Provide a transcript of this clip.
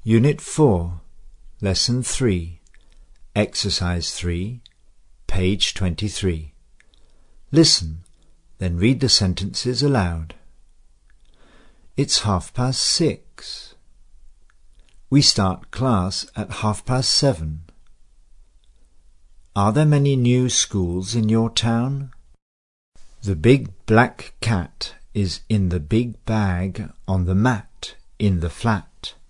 Unit 4, Lesson 3, Exercise 3, page 23. Listen, then read the sentences aloud. It's 6:30. We start class at 7:30. Are there many new schools in your town? The big black cat is in the big bag on the mat in the flat.